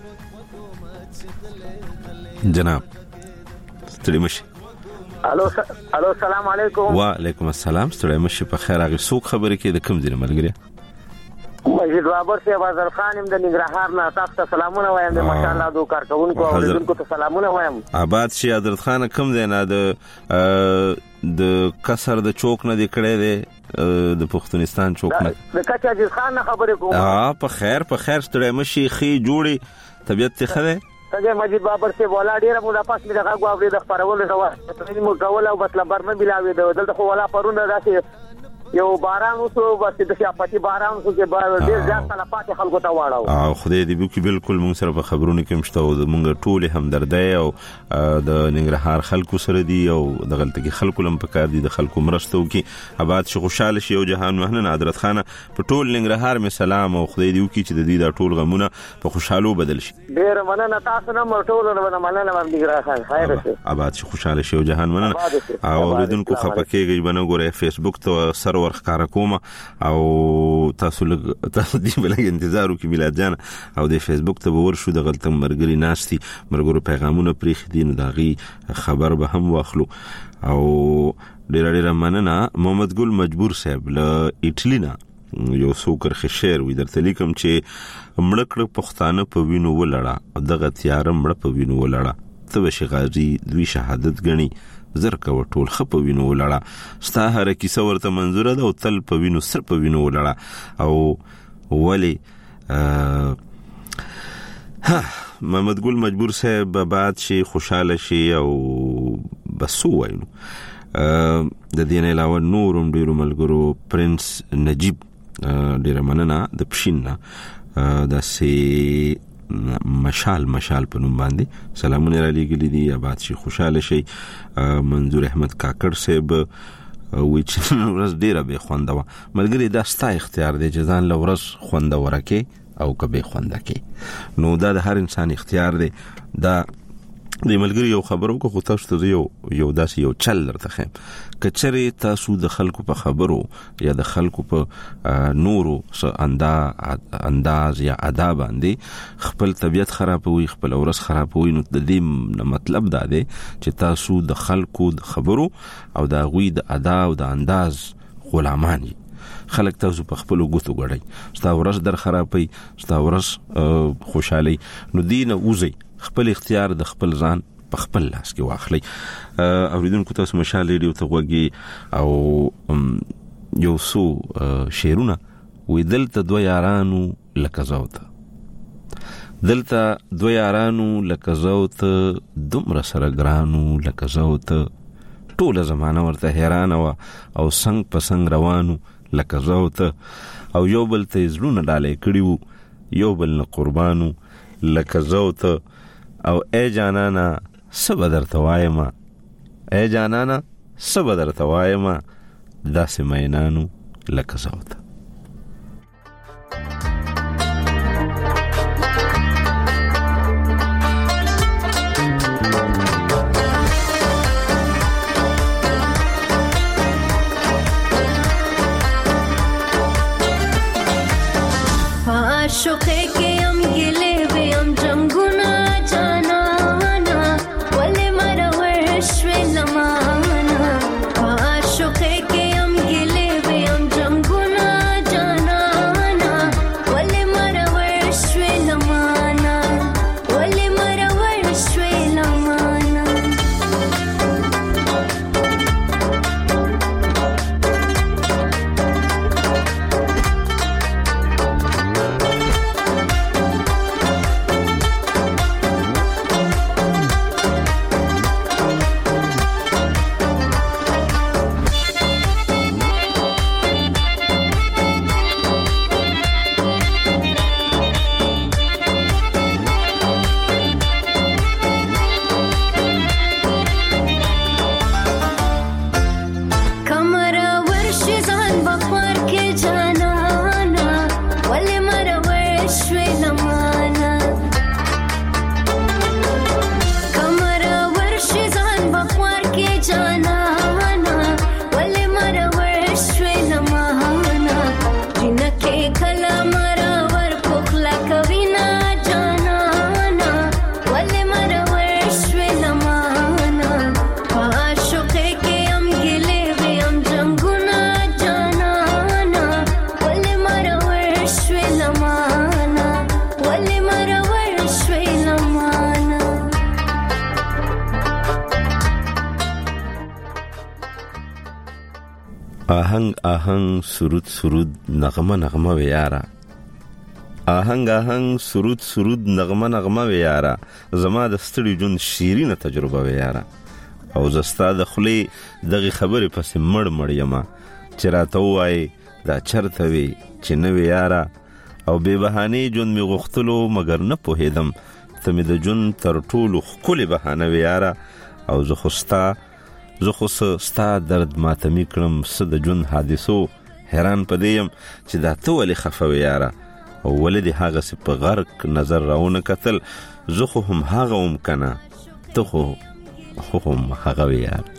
جناب ستړي مشي. الو الو السلام علیکم. وعلیکم السلام. ستړي مشي په خیر غي څوک خبرې کې د کوم ځای ملګری مجید بابر سی بازار خان د ننګرهار نه تاسو ته سلامونه وایم د ماشاءالله دو کارکونکو او اوریدونکو ته سلامونه وایم. آباد شي حضرت خان کوم ځای نه د د کسر د چوک نه د کړه دی د پښتونستان چوک نه د کچا عزیز خان خبرې کوم. ها په خیر په خیر ستړي مشي خي جوړي طبيعت ته خره څنګه مجید بابر سی ولا ډیره مولا پاس می دغه غواړي د خبرولو دا مو کول او بس لمبر نه بلاوي دلته خو ولا پرونه راسي یو باران وسو بس د سیاپتی باران وسو چې بار ډیر ځات تلفات خلکو ته واړو او خدای دې وکړي بالکل موږ سره په خبرونه کې مشته موږ ټول همدردی او د ننګرهار خلکو سره دي او د غلطي خلکو لم پکار دي د خلکو مرسته وکي آباد شي خوشاله شي او جهان مهنه حضرت خانه په ټول ننګرهار می سلام او خدای دې وکړي چې د دې د ټول غمونه په خوشحالو بدل شي. ډیر مننه تاسو نه ټول نه مننه ننګرهار خان خیر شي آباد شي خوشاله شي او جهان مننه او اوریدونکو خپکیږي بنو ګوره فیسبوک ته سرور ښکارا کوم او تاسو لږ تاسو دې بل انتظار وکړئ میلاد جان او د فیسبوک ته ورشو د غلطم مرګري ناشتي مرګرو پیغامونه پریخ دین داغي خبر به هم واخلو او ډیر ډیر مننه. محمد ګل مجبور صاحب له ایټلینا یو سوکر خشیر وي درته لیکم چې مړکړه پښتانه په وینو ولړه دغه تیار مړ په وینو ولړه ته شي غازی دوی شهادت غني زرکه ټول خپ وینو ولړه ستا هر کیسه ورته منظوره ده او تل په وینو سر په وینو ولړه او ولی ها محمد ګل مجبور صاحب بعد شي خوشاله شي او بسو وینو د دین علاوه نورم ډیرو ملګرو پرنس نجیب ډیر مننه د پښینا د سي مشال مشال په نوم باندې سلامونه را لګلې دي آباد شي خوشاله شي. منظور احمد کاکړ صاحب وچ ورځ ډیره به خوندوه ملګری دا ستا اختیار دی چې ځان لورس خوندوره کې او کبه خونده کې نو دا د هر انسان اختیار دی. دا د ملګری یو خبرو کو خو تاسو ته یو یو داسې یو چل درته خیم کچره تاسو د خلکو په خبرو یا د خلکو په نورو انداز یا ادا باندې خپل طبيعت خرابوي خپل ورس خرابوي نو د دې مطلب دا دی چې تاسو د خلکو د خبرو او د غوي د ادا او د انداز غلامان دي. خلک تاسو په خپل غوتو غړي ستا ورس در خرابوي ستا ورس خوشحالي نو دینه وزي خپل اختیار د خپل ځان په خپل لاس کې واخلي. اوریدونکو تاسو مشال ریډیو ته وګي او یو سو شیرونه وې دلته دوه یارانو لکه زوته دلته دوه یارانو لکه زوته دومره سره ګرانو لکه زوته ټوله زمانه ورته حیران و او څنګه په څنګه روانو لکه زوته او یو بل ته زړونه ډالې کړیو یو بل نه قربانو لکه زوته او اے جانانا سب در توایما اے جانانا سب در توایما داسې مینانو لکه زوته. عاشقه که ام گله به ام جنگونا آهنگ آهنگ سرود سرود نغمه نغمه و یارا آهنگ آهنگ سرود سرود نغمه نغمه و یارا زما د ستړي جون شیرینه تجربه و یارا او زستا د خلی دغه خبره پس مړ مړ یما چې راته وای دا چرته وی چې نو یارا او به بهانه جون می غختلو مگر نه پوهیدم ته می د جون تر ټولو خپل بهانه وی یارا او زه خوستا زه خو ستا درد ماتمی کړم څه د جون حادثو حیران پدیم چې دا ته ولې خفه یارا او ولې هغه څه په غرق نظر راونه کتل زه خو هم هغه هم کنه ته خو خو هم هغه یار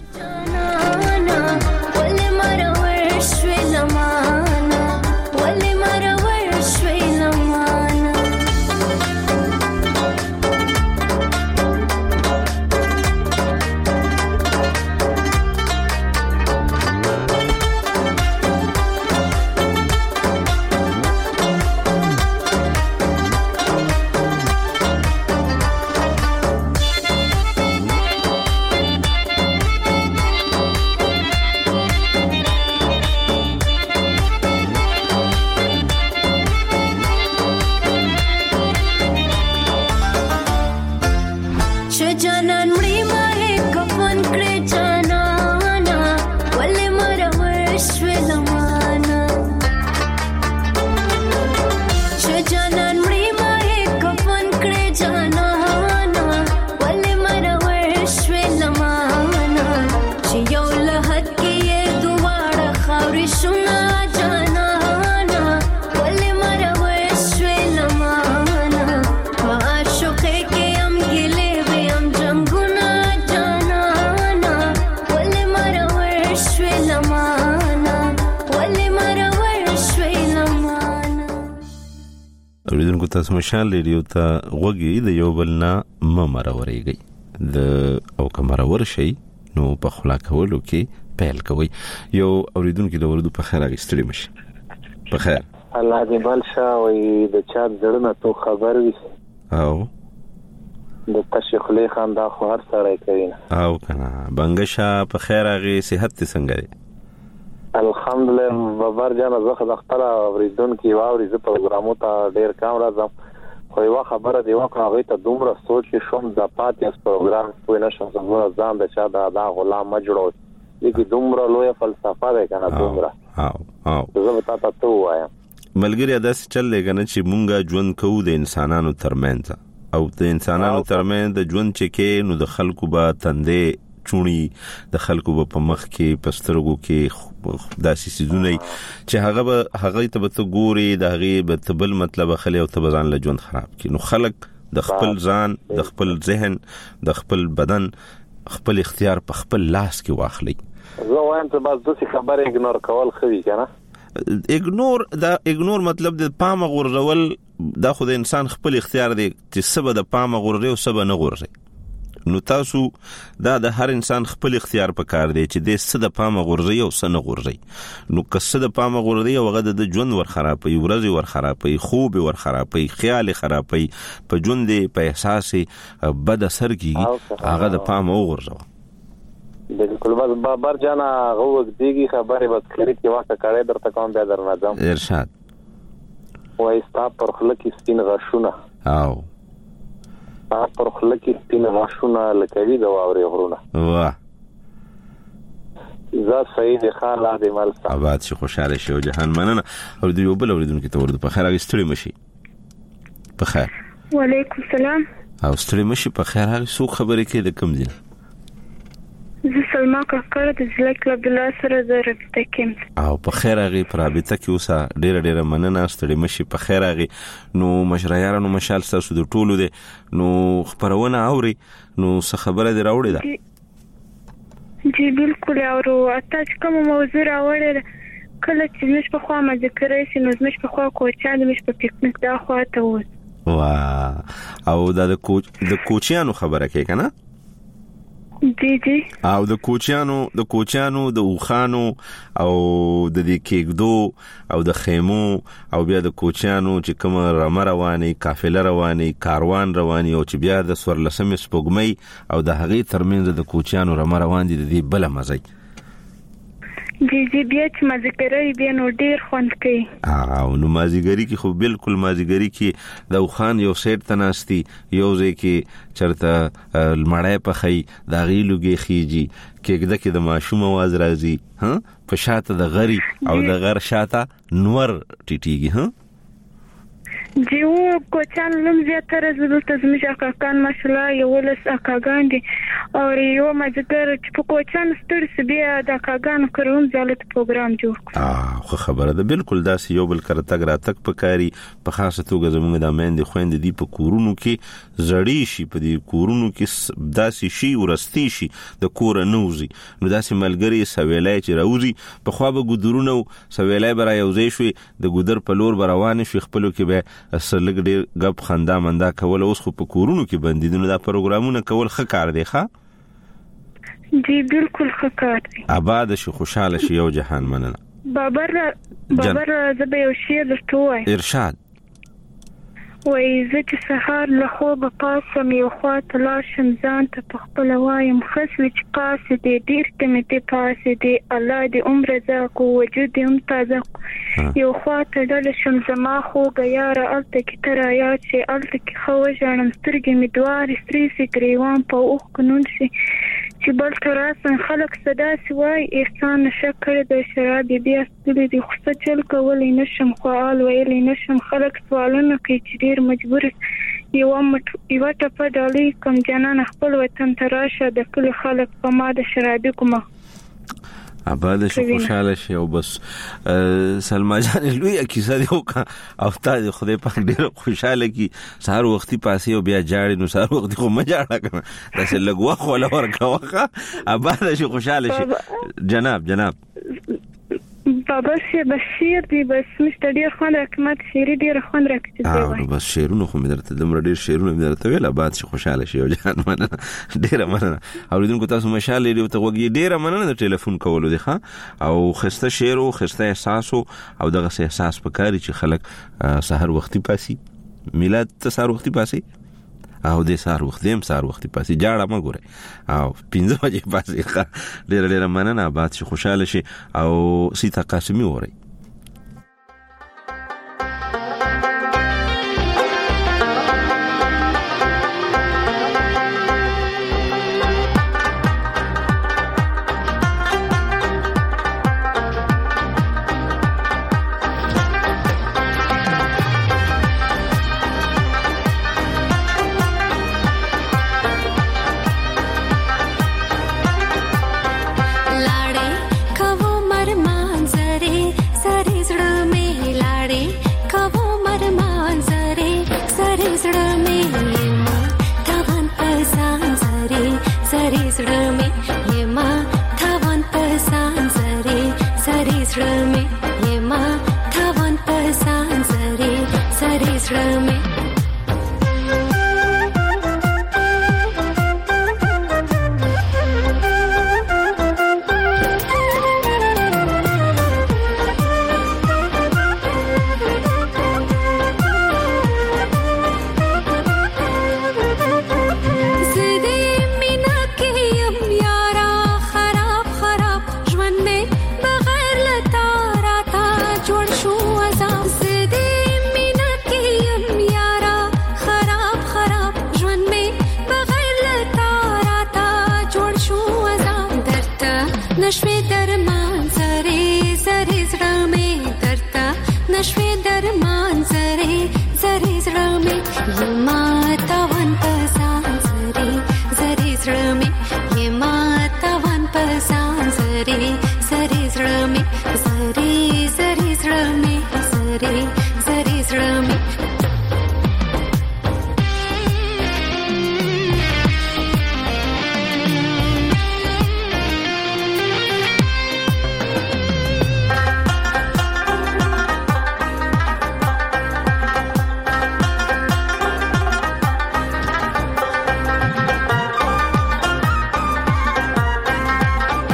اوریدونکو تاسو مشال ریډیو ته غوږی د یو بل نه ممروريږي د او کمرور شي نو په خلا کولو کې پیل کوي یو اوریدونکو د ورودو په خیر اغستړي مشي په خیر الله دې بلشا وي د چا ځړنه تو خبر وي او د تشخلی خان دا خو هر سړی کوي او کنه بنګشا په خیر اغي صحت څنګه دی الحمدلله بابر جان زه د خپل اوریدون کې واوري ز پروګرامو ته ډیر کام راځم خو یو خبره دی واکه هغه ته دومره سوچ شوم د پاتې پروګرام په نشم زموږ ځان د چا د غلام مجړو دغه دومره لوی فلسفه ده کنه دومره او او زه به تاسو ته وایم ملګری داس چل لګنه چې مونږه ژوند کوو د انسانانو ترمنځ او د انسانانو ترمنځ د ژوند چې کې نو د خلکو به تندې چونی د خلکو په مخ کې پسترګو کې داسې سيزونه چې هغه به هغه ته به ګوري د هغه به تبل مطلب خلی او تبزان له ژوند خراب کی نو خلک د خپل ځان د خپل ذهن د خپل بدن خپل اختیار په خپل لاس کې واخلي زه وایم ته بس د خبره اګنور کول خوي کنه اګنور دا اګنور مطلب د پام غورځول دا خو د انسان خپل اختیار دی چې سبب د پام غورځي او سبب نه غورځي نو تاسو دا د هر انسان خپل اختیار په کار دی چې د څه د پامه غورځي او څه نه غورځي نو که څه د پامه غورځي او هغه د ژوند ور خرابوي ورځي ور خرابوي خوب ور خرابوي خیال خرابوي په ژوند په احساس بد اثر کیږي هغه د پامه غورځي بالکل بس بابر جان هغه دیږي خبره بس کړي چې واکه کړي درته کوم بیا درنځم ارشاد وای ستا پر خلک سپین غشونه او تاسو پر خلک سپین غشونه لکوي د واوري غرونه واه زه سید خاله د مل آباد شي خوشاله شي او جهان مننه او د یو بل اوریدونکو ته ورته په خیر اغستړي مشي په خیر وعلیکم السلام او ستړي مشي په خیر هغه سو خبرې کې د کم دي زه سلمہ کاکړه د ضلع کلب الله سره د رابطه کې او په خیر هغه پر رابطه کې اوسه ډېر ډېر مننه ستړي مشي په خیر هغه نو مشرایانو مشال تاسو د ټولو دي نو خبرونه اوري نو څه خبره دی راوړی دا جی بالکل اورو اته کوم موضوع راوړل کله چې مش په خوا ما ذکر یې نو مش په خوا کوچانه مش په پکنیک دا خوا ته و وا او دا د کوچ د کوچیانو خبره کې کنه جی جی او د کوچیانو د کوچیانو د اوخانو او د دې کېګدو او د خیمو او بیا د کوچیانو چې کوم رمه رواني قافله رواني کاروان رواني او چې بیا د سورلسمې سپوږمۍ او د هغې ترمنځ د کوچیانو رمه روان دي د دې بل مزي جی جی بیا چې مازیګری بیا نو ډیر خوند کوي. او نو مازیګری کې خو بالکل مازیګری کې د خوان یو سیټ تناستي یو ځکه چرته لمړای په خی دا غیلوږي خيږي کېګده کې د ماشوم आवाज راځي ها په شاته د غری او د غر شاته نور ټیټیږي ها جی او کوچان لم زیاتره زړه ته زموږه کاکان ماشالله یو لس اکاګان دي او یو مازیګر چې په کوچان ستړي بیا د کاګان کروم ځالت پروګرام جوړ کړ. اه خو خبره ده بالکل داسې یو بل کرتګ راتک پکاري په خاصه توګه زموږ د مېند خويند دي په کورونو کې زړی شي په دې کورونو کې داسې شي ورستي شي د کور نوزي نو داسې ملګری سویلای چې راوزي په خوا به ګودرونو سویلای برا یوځای شوي د ګودر په لور روان شي خپلو کې به اصلګ ډیر غب خندا مندا کول اوس خو په کورونو کې بندي دي نو دا پروګرامونه کول ښه کار دی ښا جی بالکل ښه کار دی. آباد شي خوشاله شي یو جهان مننه. بابر بابر زبې یو شی درته وای ارشاد وای زه چې سهار له خوبه پاسم یو خوا ته لاشم ځان ته په خپله وایم ښه سوې چې پاسې دی ډېر ته مې دی پاسې دی الله دې عمر زاکو وجود دې هم تازه کړو یو خوا ته ډله شم زما خوږه یاره هلته کې ته رایاد شې هلته کې ښه وژاړم سترګې مې دواړې سرې سي ګریوان په اوښکو نون شي چې بل ته راسن خلک څه داسې وایي احسان نشه کړې د شراب یې بیا ستلي دي خو څه چل کولی نه شم خو حال ویلی نه شم خلک سوالونه کوي چې ډېر مجبور یوه یوه ټپه ډالۍ کوم جانان خپل وطن ته راشه د کلي خلک په ما د شرابي کومه آباد شي خوشاله شي او بس سلما جان لوی کیسه دی او تا د خدای په ډیر خوشاله کی سهار وختي پاسي او بیا جاړي نو سهار وختي خو ما جاړه کنه داسې لګوا خو ولا ورکوخه آباد شي خوشاله شي جناب جناب بابا شي بشیر دی بس مشته ډیر خوند راکمت شيري ډیر خوند راکړي دی بس شیرونو خو مې درته دمر ډیر شیرونو مې درته ویل آباد شي خوشاله شي او جان مننه ډیر مننه اوریدونکو تاسو مشاله لري ته وګي ډیر مننه د ټلیفون کولو دی ښا او خسته شعر او خسته احساس او دغه احساس پکاري چې خلک سحر وختي پاسي میلاد ته سحر وختي پاسي او د سحر وخت دیم سحر وختي پاسي جاړه ما ګوره او پنځه بجې پاسي ډیر ډیر مننه آباد شي خوشاله شي او سیتا قاسمي وره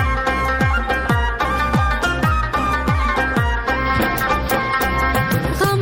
غم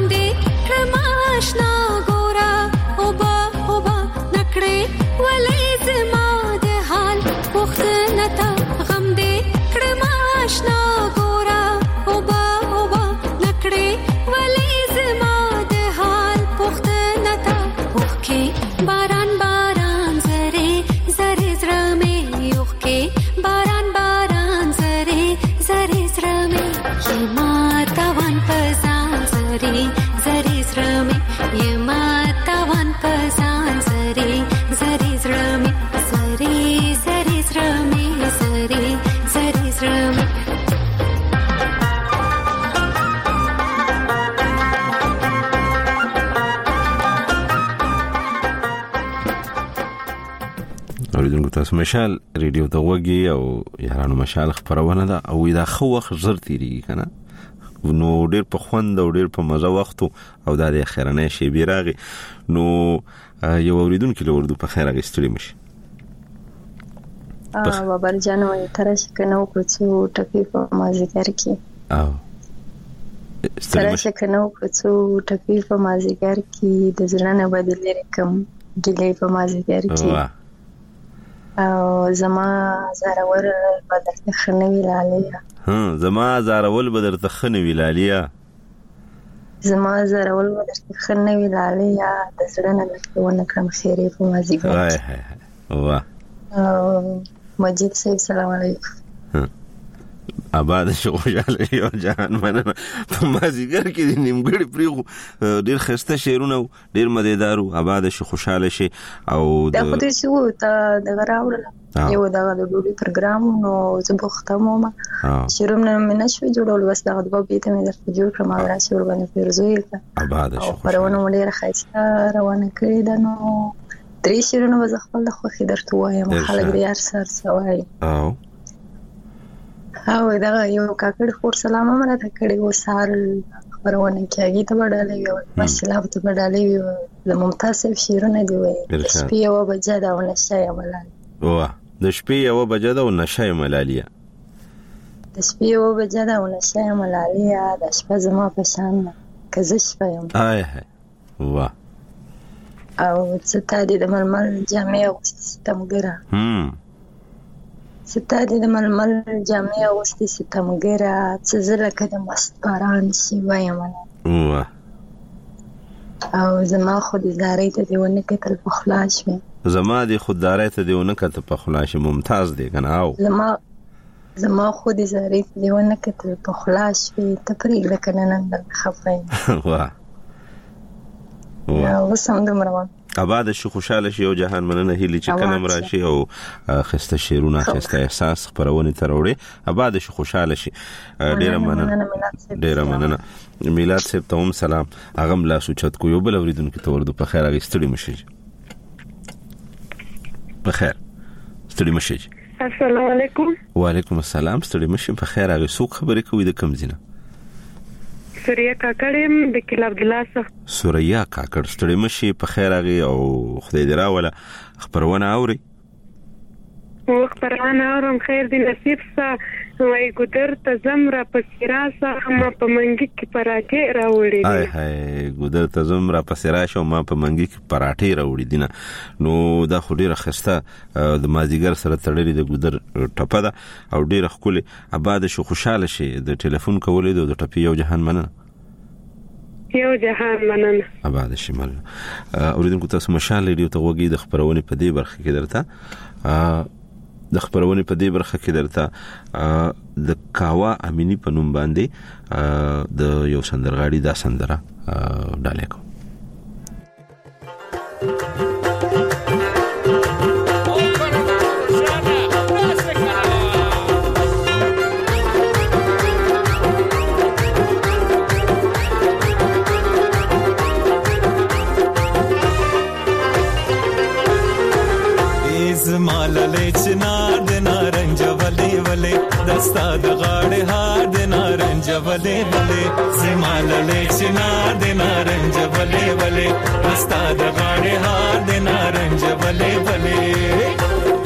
زری زری زرمي یما تاوان پسان زری زری زرمي زری زری زرمي زری زری زرمي اوریدونکو تاسو مشال ریډیو ته وګي او یارانو مشال خبرونه ده او دا خو وخت زر تیریږي کنه نو ډیر په خوند او ډیر په مزه وخت او د اخرنه شی بیراغي نو یو اوریدونکو له وردو په خیر غستړي مشي ا بابر جانو ترش کنه کوڅو ټپی په مازیګر کې او ترش کنه کوڅو ټپی په مازیګر کې د ځړنه بدلې رقم ګلې په مازیګر کې او زما زارور بدر تخنوي لالیا ها زما زارول بدر تخنوي لالیا زما زارول بدر تخنوي لالیا د زړه نه ونه کړم خیره په مازیګر هاي هاي واه مجید صاحب سلام علیکم آباد شو خوشاله یو جهان مننه په مازیګر کې د نیمګړي پریغو ډیر خسته شعرونه ډیر مزیدارو آباد شو خوشاله شي او د خو دې شو ته د غراول یو دا د ډوډۍ پروګرام نو زه بوختمو ما شروع نه منه شو جوړول بس دا د بابې ته مې د جوړ کړم او راشه ور باندې پیرزوي آباد شو پرونه ډیر خسته روانه کړی دا نو درې شیرونه وز خپل خو خې درته وایم خلک دې هر سر سوای او او دا یو کاکړ خور سلام امره کړي و سار خبرونه کېږي ته وړاله یو مسله ته وړاله یو د ممتاز شیرونه دی وای سپي یو بجا دا ونشای ملال واه د شپې یو بجا دا ونشای ملالیا د شپې یو بجا دا ونشای ملالیا د شپه زما په شان کزه شپه یم آی هاي واه او څه د ململ جامع او ستمګره هم ستادي د ململ جامع او ستمګره څه زله کده مست باران شي وایم واه او زما خو د زاري ته دیونه کتل په خلاص وي زما د خودداري ته دیونه کتل په خلاص ممتاز دی کنه او زما زما خو د زاري ته دیونه کتل په خلاص وي تفریق لکنه نن خفایم واه واه وسم دمروان آباد شو خوشاله شي او جهان مننه هلي چې کلم راشي او خسته شیرونه خسته احساس خبرونه تروړي آباد شو خوشاله شي ډیره مننه ډیره مننه میلاد صاحب ته هم سلام اغم لا سوچت کو یو بل اوریدونکو ته ورده په خیر غستړي مشي په خیر ستړي مشي السلام علیکم وعلیکم السلام ستړي مشي په خیر هغه سوق خبرې کوي د کم زینه سوریا کاکړم د کله عبد الله صاحب سوریا کاکړ ستړي مشي په خیر هغه او خدای دې راوله خبرونه اوري او خبرونه اورم خیر دې نصیب سه وای ګدر ته زمره پسیراسه ما په منګي کې پراټه راوړي هاي هاي ګدر ته زمره پسیراشه ما په منګي کې پراټه راوړي دینه نو دا خو ډیره خسته د مازیګر سره تړلې د ګدر ټپه ده او ډیره خولي آباد شو خوشاله شي د ټلیفون کولې د ټپي یو جهان مننه یو جهان مننه آباد شمال اوریدونکو تاسو مشال ریډیو ته وګي د خبرونه په دې برخه کې درته د خبرونه په دې برخه کې درته د کاوا امینی په نوم باندې د یو سندرغاړي دا سندره ډالې کو زمالله چنار د نارنج ولې ولې دستا د غاړې هار د نارنج ولې ولې زمالله چنار د نارنج ولې ولې دستا د غاړې هار د نارنج ولې ولې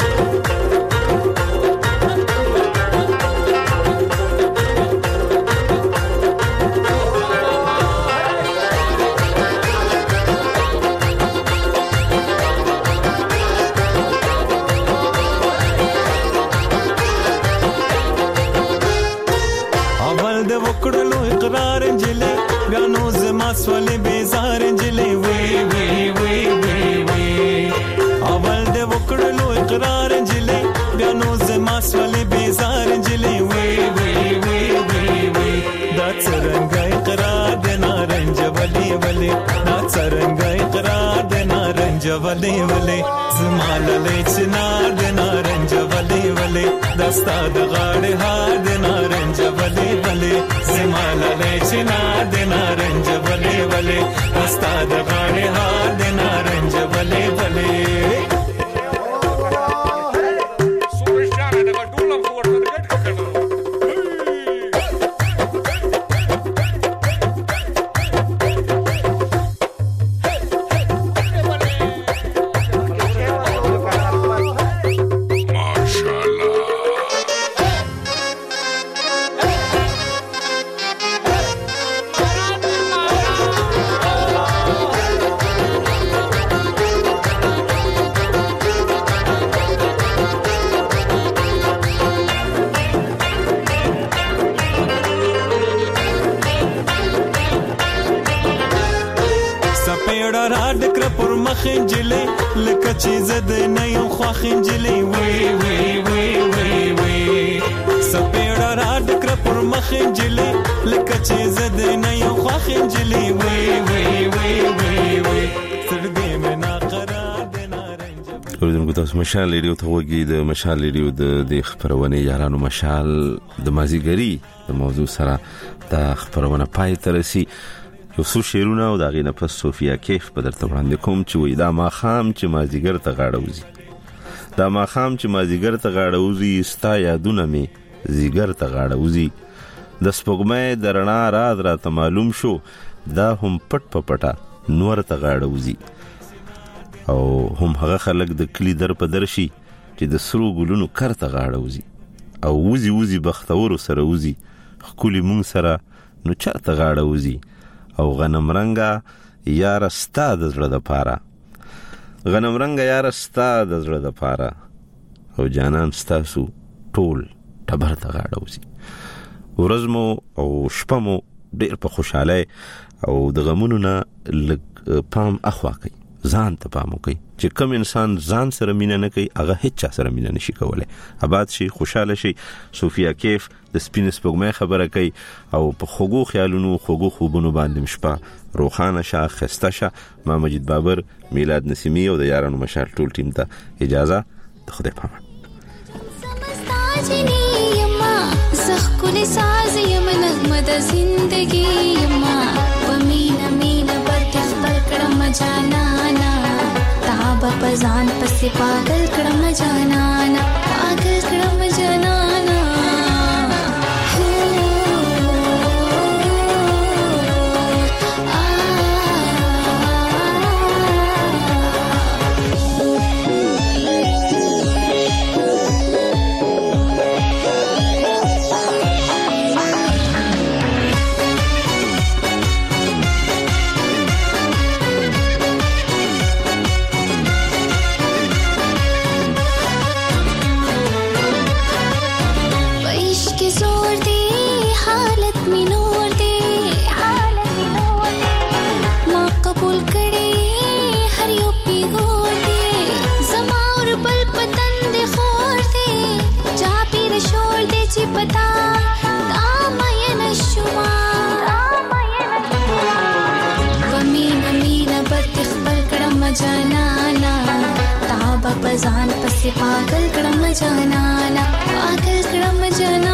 مسولې بیزار انجلې وی وی وی وی وی اول د وکړلو اقرار انجلې بیا نو زما مسولې بیزار انجلې وی وی وی وی وی دا څنګه اقرار د نارنج वले वले زماله چنار د نارنج ولی ولی دستا د غاړه هار د نارنج ولی ولی زماله چنار د نارنج ولی ولی دستا د غاړه هار د نارنج ولی ولی خنجلې لکه چې زده نه یو خوا خنجلې وی وی وی وی وی سپېړه را ډکره پر مخ خنجلې لکه چې زده نه یو خوا خنجلې وی وی وی وی وی سړدې منا قرار د نارنج ورته تاسو مشال لري او ته وګي د مشال لري د د خبرونه یارانو مشال د مازیګری د موضوع سره د خبرونه پای ترسي یو څو شیرونه او دا غینه په صوفیا کیف په درته وړاندې کوم چې وې دا ما خام چې مازیګر ته غاړه وزي دا ما خام چې مازیګر ته غاړه وزي ستا یادونه می زیګر ته غاړه وزي د سپوږمۍ درنا راز را ته معلوم شو دا هم پټ پټا نور ته غاړه وزي او هم هغه خلک د کلی در په درشي چې د سرو ګلونو کرته غاړه وزي او وزي وزي بختور سره وزي خولي مون سره نو چرته غاړه وزي او غنم رنگا یار ستا د زړه د پاره غنم رنگا یار ستا د زړه د پاره او جانان ستاسو ټول ټبر ته غاړه وزي ورځمو او شپمو ډېر په خوشاله او د غمونو نه لګ پام اخوا کوي ځان ته پام کوي چې کوم انسان ځان سره مینه نه کوي هغه هیڅ سره مینه نشي کولای آباد شي خوشاله شي صوفیا کیف د سپین سپوږمۍ خبره کوي او په خوګو خیالونو خوګو خوبونو باندې مشپه روخانه شه خسته شه ما مجید بابر میلاد نسیمی او د یارانو مشال ټول ټیم ته اجازه د خدای پامان سمستاجنی یما زخ کل ساز یم نغمه د زندگی یما ومینا مینا برتخ پر کړم جانانا تاب پزان پس پاگل کړم جانانا پاگل کړم جانانا ځان پسې پاگل کړم جانانا پاگل کړم جانانا